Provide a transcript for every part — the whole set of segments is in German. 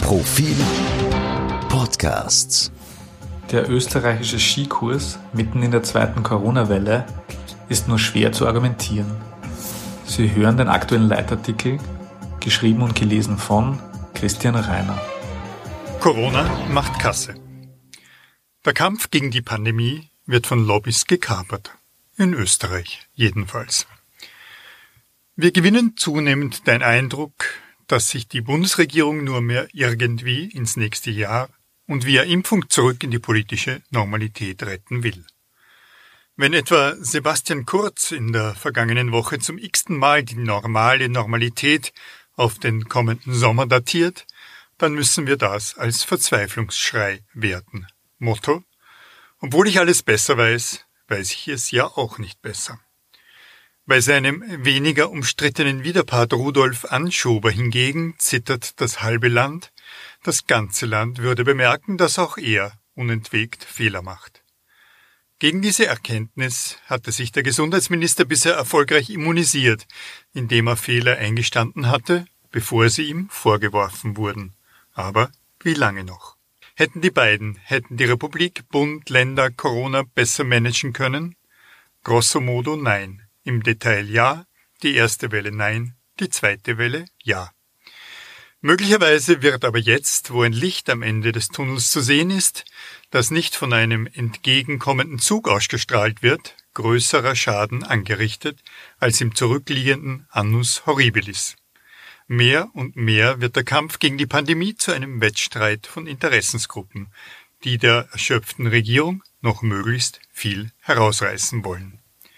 Profil Podcasts. Der österreichische Skikurs mitten in der zweiten Corona-Welle ist nur schwer zu argumentieren. Sie hören den aktuellen Leitartikel, geschrieben und gelesen von Christian Reiner. Corona macht Kasse. Der Kampf gegen die Pandemie wird von Lobbys gekapert. In Österreich jedenfalls. Wir gewinnen zunehmend den Eindruck, dass sich die Bundesregierung nur mehr irgendwie ins nächste Jahr und via Impfung zurück in die politische Normalität retten will. Wenn etwa Sebastian Kurz in der vergangenen Woche zum x-ten Mal die normale Normalität auf den kommenden Sommer datiert, dann müssen wir das als Verzweiflungsschrei werten. Motto: Obwohl ich alles besser weiß, weiß ich es ja auch nicht besser. Bei seinem weniger umstrittenen Widerpart Rudolf Anschober hingegen zittert das halbe Land. Das ganze Land würde bemerken, dass auch er unentwegt Fehler macht. Gegen diese Erkenntnis hatte sich der Gesundheitsminister bisher erfolgreich immunisiert, indem er Fehler eingestanden hatte, bevor sie ihm vorgeworfen wurden. Aber wie lange noch? Hätten die Republik, Bund, Länder Corona besser managen können? Grosso modo nein. Im Detail ja, die erste Welle nein, die zweite Welle ja. Möglicherweise wird aber jetzt, wo ein Licht am Ende des Tunnels zu sehen ist, das nicht von einem entgegenkommenden Zug ausgestrahlt wird, größerer Schaden angerichtet als im zurückliegenden Annus Horribilis. Mehr und mehr wird der Kampf gegen die Pandemie zu einem Wettstreit von Interessensgruppen, die der erschöpften Regierung noch möglichst viel herausreißen wollen.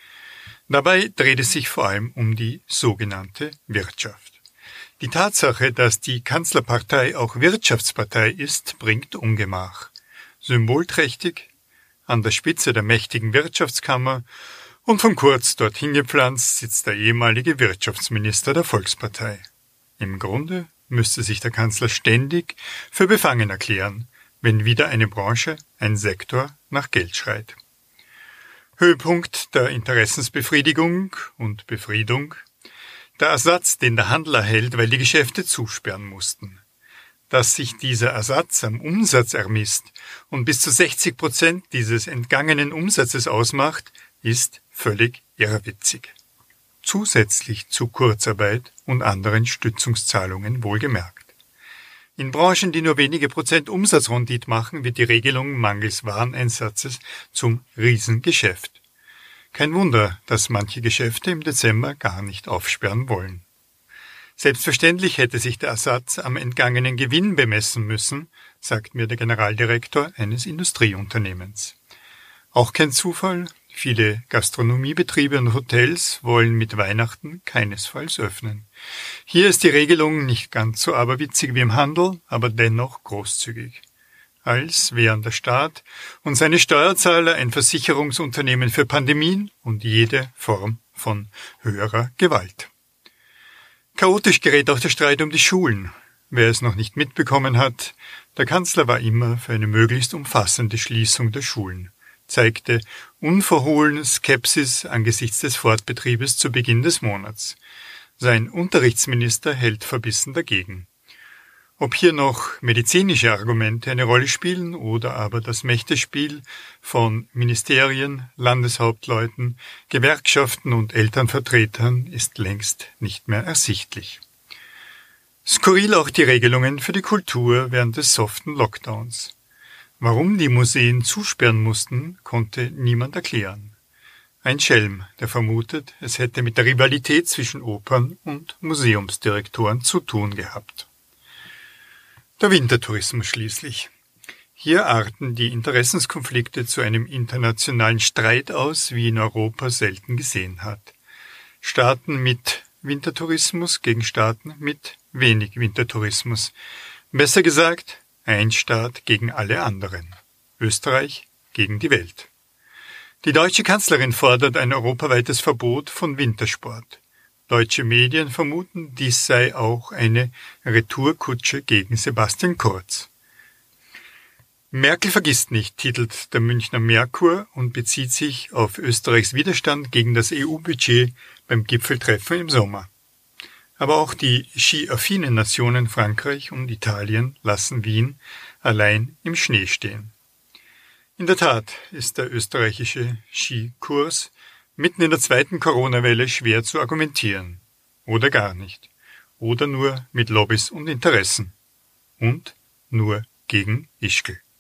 Dabei dreht es sich vor allem um die sogenannte Wirtschaft. Die Tatsache, dass die Kanzlerpartei auch Wirtschaftspartei ist, bringt Ungemach. Symbolträchtig, an der Spitze der mächtigen Wirtschaftskammer und von Kurz dorthin gepflanzt sitzt der ehemalige Wirtschaftsminister der Volkspartei. Im Grunde müsste sich der Kanzler ständig für befangen erklären, wenn wieder eine Branche, ein Sektor nach Geld schreit. Höhepunkt der Interessensbefriedigung und Befriedung: der Ersatz, den der Handel erhält, weil die Geschäfte zusperren mussten. Dass sich dieser Ersatz am Umsatz ermisst und bis zu 60% dieses entgangenen Umsatzes ausmacht, ist völlig irrwitzig. Zusätzlich zu Kurzarbeit und anderen Stützungszahlungen wohlgemerkt. In Branchen, die nur wenige Prozent Umsatzrendite machen, wird die Regelung mangels Wareneinsatzes zum Riesengeschäft. Kein Wunder, dass manche Geschäfte im Dezember gar nicht aufsperren wollen. Selbstverständlich hätte sich der Ersatz am entgangenen Gewinn bemessen müssen, sagt mir der Generaldirektor eines Industrieunternehmens. Auch kein Zufall, viele Gastronomiebetriebe und Hotels wollen mit Weihnachten keinesfalls öffnen. Hier ist die Regelung nicht ganz so aberwitzig wie im Handel, aber dennoch großzügig. Als wären der Staat und seine Steuerzahler ein Versicherungsunternehmen für Pandemien und jede Form von höherer Gewalt. Chaotisch gerät auch der Streit um die Schulen. Wer es noch nicht mitbekommen hat, der Kanzler war immer für eine möglichst umfassende Schließung der Schulen, zeigte unverhohlene Skepsis angesichts des Fortbetriebes zu Beginn des Monats. Sein Unterrichtsminister hält verbissen dagegen. Ob hier noch medizinische Argumente eine Rolle spielen oder aber das Mächtespiel von Ministerien, Landeshauptleuten, Gewerkschaften und Elternvertretern ist längst nicht mehr ersichtlich. Skurril auch die Regelungen für die Kultur während des soften Lockdowns. Warum die Museen zusperren mussten, konnte niemand erklären. Ein Schelm, der vermutet, es hätte mit der Rivalität zwischen Opern- und Museumsdirektoren zu tun gehabt. Der Wintertourismus schließlich. Hier arten die Interessenskonflikte zu einem internationalen Streit aus, wie in Europa selten gesehen hat. Staaten mit Wintertourismus gegen Staaten mit wenig Wintertourismus. Besser gesagt, ein Staat gegen alle anderen. Österreich gegen die Welt. Die deutsche Kanzlerin fordert ein europaweites Verbot von Wintersport. Deutsche Medien vermuten, dies sei auch eine Retourkutsche gegen Sebastian Kurz. Merkel vergisst nicht, titelt der Münchner Merkur und bezieht sich auf Österreichs Widerstand gegen das EU-Budget beim Gipfeltreffen im Sommer. Aber auch die skiaffinen Nationen Frankreich und Italien lassen Wien allein im Schnee stehen. In der Tat ist der österreichische Skikurs mitten in der zweiten Corona-Welle schwer zu argumentieren. Oder gar nicht. Oder nur mit Lobbys und Interessen. Und nur gegen Ischgl.